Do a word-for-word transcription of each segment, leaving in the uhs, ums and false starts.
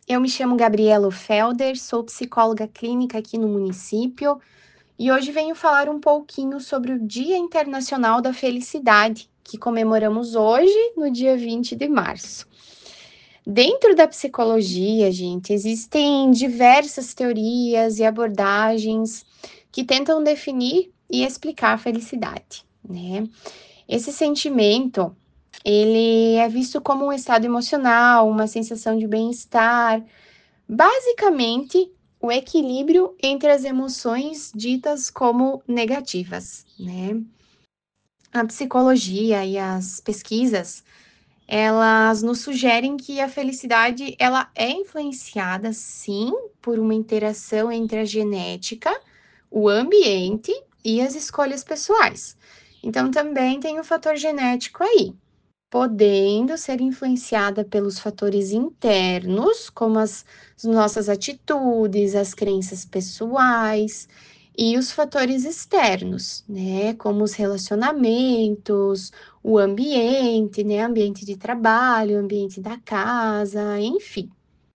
Eu me chamo Gabriela Felder, sou psicóloga clínica aqui no município e hoje venho falar um pouquinho sobre o Dia Internacional da Felicidade, que comemoramos hoje, no dia vinte de março. Dentro da psicologia, gente, existem diversas teorias e abordagens que tentam definir e explicar a felicidade, né? Esse sentimento, ele é visto como um estado emocional, uma sensação de bem-estar, basicamente o equilíbrio entre as emoções ditas como negativas, né? A psicologia e as pesquisas, elas nos sugerem que a felicidade, ela é influenciada, sim, por uma interação entre a genética, o ambiente e as escolhas pessoais. Então, também tem o fator genético aí, podendo ser influenciada pelos fatores internos, como as, as nossas atitudes, as crenças pessoais, e os fatores externos, né, como os relacionamentos, o ambiente, né, ambiente de trabalho, ambiente da casa, enfim.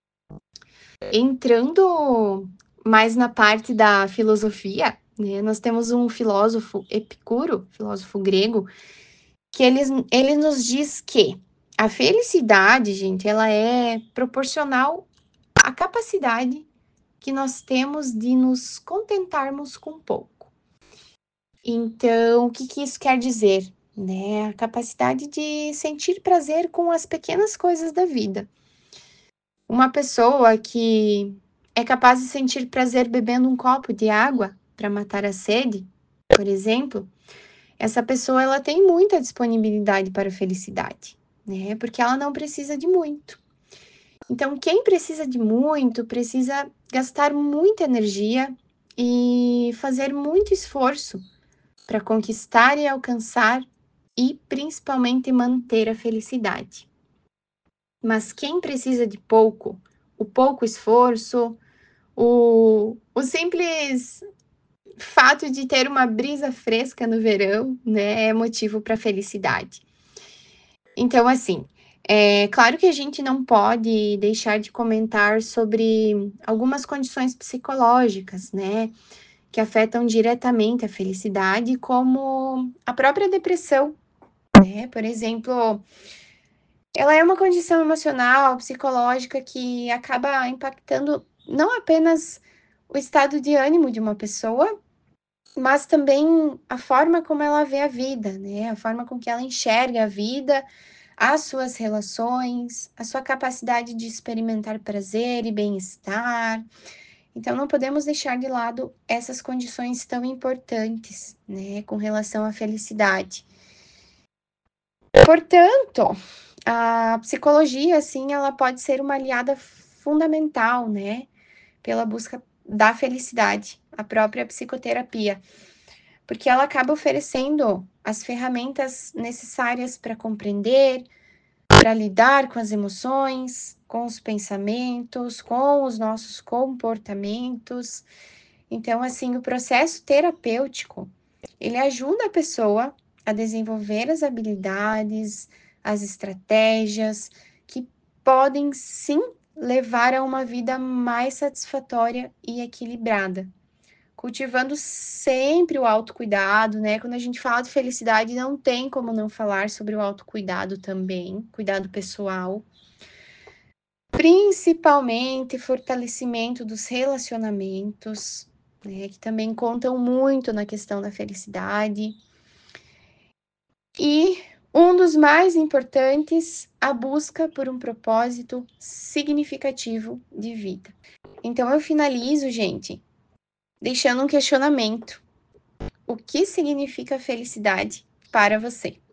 Entrando mais na parte da filosofia, né, nós temos um filósofo Epicuro, filósofo grego, que ele, ele nos diz que a felicidade, gente, ela é proporcional à capacidade que nós temos de nos contentarmos com pouco. Então, o que, que isso quer dizer? Né? A capacidade de sentir prazer com as pequenas coisas da vida. Uma pessoa que é capaz de sentir prazer bebendo um copo de água para matar a sede, por exemplo, essa pessoa ela tem muita disponibilidade para a felicidade, né? Porque ela não precisa de muito. Então, quem precisa de muito, precisa gastar muita energia e fazer muito esforço para conquistar e alcançar e principalmente manter a felicidade. Mas quem precisa de pouco, o pouco esforço, o, o simples fato de ter uma brisa fresca no verão, né, é motivo para felicidade. Então, assim, é claro que a gente não pode deixar de comentar sobre algumas condições psicológicas, né, que afetam diretamente a felicidade, como a própria depressão, né? Por exemplo, ela é uma condição emocional, psicológica que acaba impactando não apenas o estado de ânimo de uma pessoa, mas também a forma como ela vê a vida, né? A forma com que ela enxerga a vida, as suas relações, a sua capacidade de experimentar prazer e bem-estar. Então, não podemos deixar de lado essas condições tão importantes, né, com relação à felicidade. Portanto, a psicologia, assim, ela pode ser uma aliada fundamental, né, pela busca da felicidade, a própria psicoterapia, porque ela acaba oferecendo as ferramentas necessárias para compreender, para lidar com as emoções, com os pensamentos, com os nossos comportamentos. Então, assim, o processo terapêutico, ele ajuda a pessoa a desenvolver as habilidades, as estratégias que podem sim levar a uma vida mais satisfatória e equilibrada. Cultivando sempre o autocuidado, né? Quando a gente fala de felicidade, não tem como não falar sobre o autocuidado também, cuidado pessoal. Principalmente fortalecimento dos relacionamentos, né? Que também contam muito na questão da felicidade. E um dos mais importantes, a busca por um propósito significativo de vida. Então eu finalizo, gente, deixando um questionamento. O que significa felicidade para você?